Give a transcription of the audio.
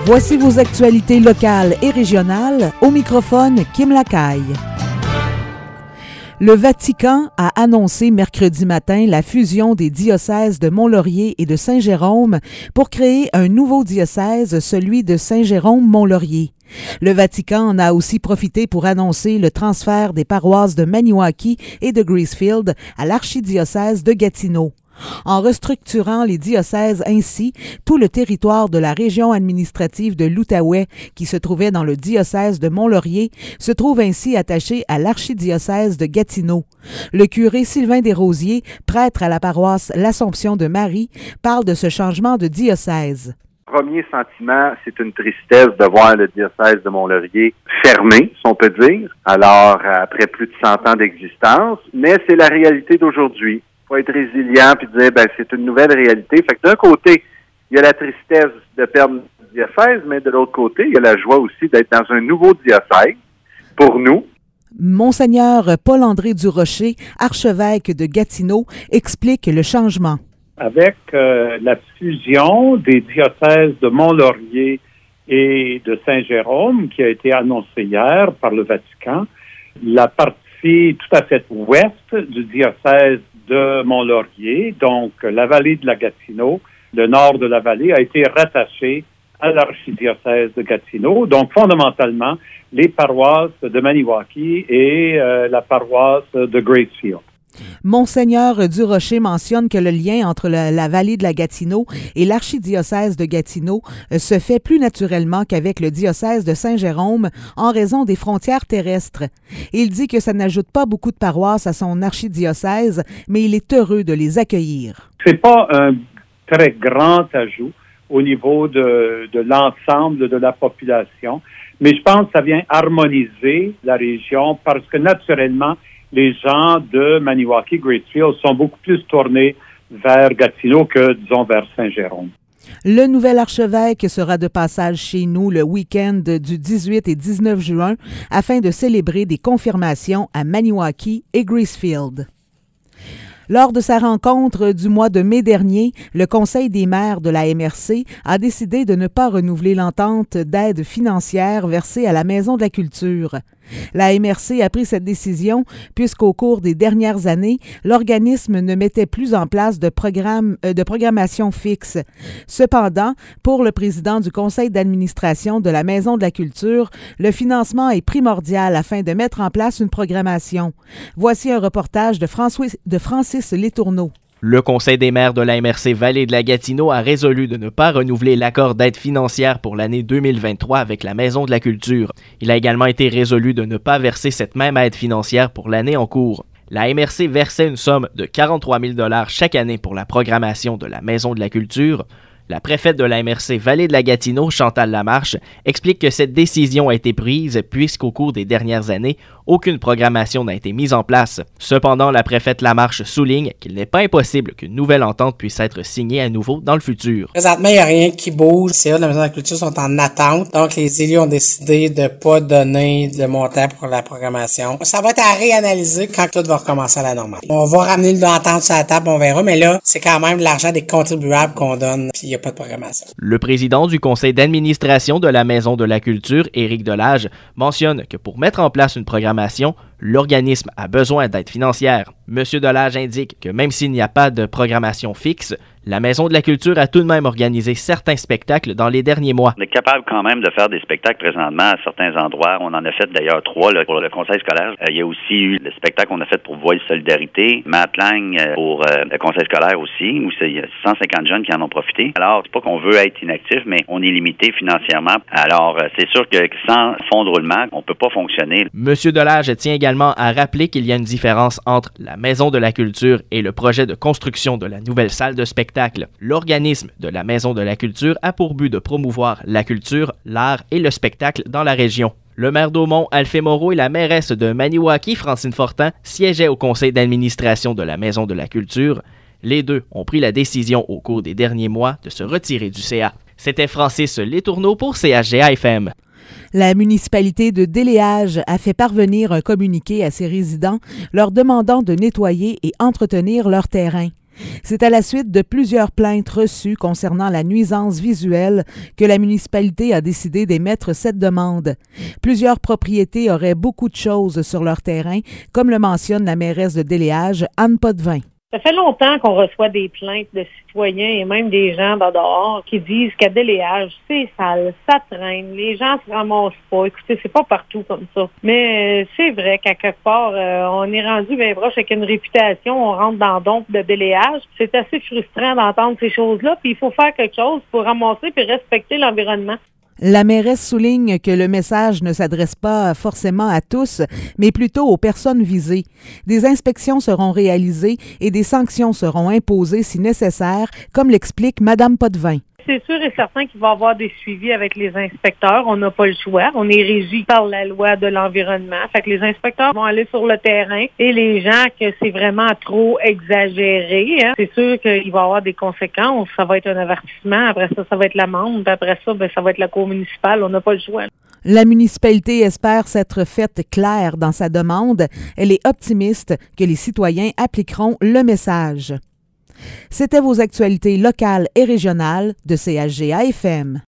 Voici vos actualités locales et régionales. Au microphone, Kim Lacaille. Le Vatican a annoncé mercredi matin la fusion des diocèses de Mont-Laurier et de Saint-Jérôme pour créer un nouveau diocèse, celui de Saint-Jérôme-Mont-Laurier. Le Vatican en a aussi profité pour annoncer le transfert des paroisses de Maniwaki et de Gracefield à l'archidiocèse de Gatineau. En restructurant les diocèses ainsi, tout le territoire de la région administrative de l'Outaouais, qui se trouvait dans le diocèse de Mont-Laurier, se trouve ainsi attaché à l'archidiocèse de Gatineau. Le curé Sylvain Desrosiers, prêtre à la paroisse l'Assomption de Marie, parle de ce changement de diocèse. Premier sentiment, c'est une tristesse de voir le diocèse de Mont-Laurier fermé, si on peut dire, alors après plus de 100 ans d'existence, mais c'est la réalité d'aujourd'hui. Il faut être résilient puis dire, c'est une nouvelle réalité. Fait que d'un côté, il y a la tristesse de perdre le diocèse, mais de l'autre côté, il y a la joie aussi d'être dans un nouveau diocèse pour nous. Monseigneur Paul-André Durocher, archevêque de Gatineau, explique le changement. Avec la fusion des diocèses de Mont-Laurier et de Saint-Jérôme, qui a été annoncée hier par le Vatican, la partie tout à fait ouest du diocèse de Mont-Laurier, donc la vallée de la Gatineau, le nord de la vallée, a été rattachée à l'archidiocèse de Gatineau. Donc, fondamentalement, les paroisses de Maniwaki et la paroisse de Gracefield. Monseigneur Durocher mentionne que le lien entre la vallée de la Gatineau et l'archidiocèse de Gatineau se fait plus naturellement qu'avec le diocèse de Saint-Jérôme en raison des frontières terrestres. Il dit que ça n'ajoute pas beaucoup de paroisses à son archidiocèse, mais il est heureux de les accueillir. C'est pas un très grand ajout au niveau de l'ensemble de la population, mais je pense que ça vient harmoniser la région parce que naturellement, les gens de Maniwaki, Gracefield sont beaucoup plus tournés vers Gatineau que, disons, vers Saint-Jérôme. Le nouvel archevêque sera de passage chez nous le week-end du 18 et 19 juin afin de célébrer des confirmations à Maniwaki et Gracefield. Lors de sa rencontre du mois de mai dernier, le Conseil des maires de la MRC a décidé de ne pas renouveler l'entente d'aide financière versée à la Maison de la Culture. La MRC a pris cette décision puisqu'au cours des dernières années, l'organisme ne mettait plus en place de programmation fixe. Cependant, pour le président du conseil d'administration de la Maison de la Culture, le financement est primordial afin de mettre en place une programmation. Voici un reportage de Francis Letourneau. Le Conseil des maires de la MRC Vallée de la Gatineau a résolu de ne pas renouveler l'accord d'aide financière pour l'année 2023 avec la Maison de la Culture. Il a également été résolu de ne pas verser cette même aide financière pour l'année en cours. La MRC versait une somme de 43 000 $ chaque année pour la programmation de la Maison de la Culture. La préfète de la MRC Vallée de la Gatineau, Chantal Lamarche, explique que cette décision a été prise puisqu'au cours des dernières années, aucune programmation n'a été mise en place. Cependant, la préfète Lamarche souligne qu'il n'est pas impossible qu'une nouvelle entente puisse être signée à nouveau dans le futur. Présentement, il n'y a rien qui bouge. Les CA de la Maison de la Culture sont en attente. Donc, les élus ont décidé de ne pas donner de montant pour la programmation. Ça va être à réanalyser quand tout va recommencer à la normale. On va ramener l'entente sur la table, on verra. Mais là, c'est quand même l'argent des contribuables qu'on donne, puis il n'y a pas de programmation. Le président du conseil d'administration de la Maison de la Culture, Éric Delage, mentionne que pour mettre en place une programmation, l'organisme a besoin d'aide financière. M. Delage indique que même s'il n'y a pas de programmation fixe, la Maison de la Culture a tout de même organisé certains spectacles dans les derniers mois. On est capable quand même de faire des spectacles présentement à certains endroits. On en a fait d'ailleurs 3 pour le conseil scolaire. Il y a aussi eu le spectacle qu'on a fait pour Voile Solidarité, Matlang pour le conseil scolaire aussi, où il y a 150 jeunes qui en ont profité. Alors, c'est pas qu'on veut être inactif, mais on est limité financièrement. Alors, c'est sûr que sans fonds de roulement, on peut pas fonctionner. M. Delage tient également à rappeler qu'il y a une différence entre la Maison de la Culture et le projet de construction de la nouvelle salle de spectacle. L'organisme de la Maison de la Culture a pour but de promouvoir la culture, l'art et le spectacle dans la région. Le maire d'Aumont, Alphée Moreau, et la mairesse de Maniwaki, Francine Fortin, siégeaient au conseil d'administration de la Maison de la Culture. Les deux ont pris la décision au cours des derniers mois de se retirer du CA. C'était Francis Letourneau pour CHGA-FM. La municipalité de Déléage a fait parvenir un communiqué à ses résidents leur demandant de nettoyer et entretenir leur terrain. C'est à la suite de plusieurs plaintes reçues concernant la nuisance visuelle que la municipalité a décidé d'émettre cette demande. Plusieurs propriétés auraient beaucoup de choses sur leur terrain, comme le mentionne la mairesse de Déléage, Anne Potvin. Ça fait longtemps qu'on reçoit des plaintes de citoyens et même des gens dehors qui disent qu'à Déléage, c'est sale, ça traîne, les gens se ramassent pas. Écoutez, c'est pas partout comme ça. Mais c'est vrai qu'à quelque part, on est rendu bien proche avec une réputation, on rentre dans le dompe de Déléage. C'est assez frustrant d'entendre ces choses-là, puis il faut faire quelque chose pour ramasser et respecter l'environnement. La mairesse souligne que le message ne s'adresse pas forcément à tous, mais plutôt aux personnes visées. Des inspections seront réalisées et des sanctions seront imposées si nécessaire, comme l'explique Mme Potvin. C'est sûr et certain qu'il va y avoir des suivis avec les inspecteurs. On n'a pas le choix. On est régi par la loi de l'environnement. Fait que les inspecteurs vont aller sur le terrain et les gens que c'est vraiment trop exagéré, c'est sûr qu'il va y avoir des conséquences. Ça va être un avertissement. Après ça, ça va être l'amende. Puis après ça, ça va être la cour municipale. On n'a pas le choix. La municipalité espère s'être faite claire dans sa demande. Elle est optimiste que les citoyens appliqueront le message. C'était vos actualités locales et régionales de CHGA FM.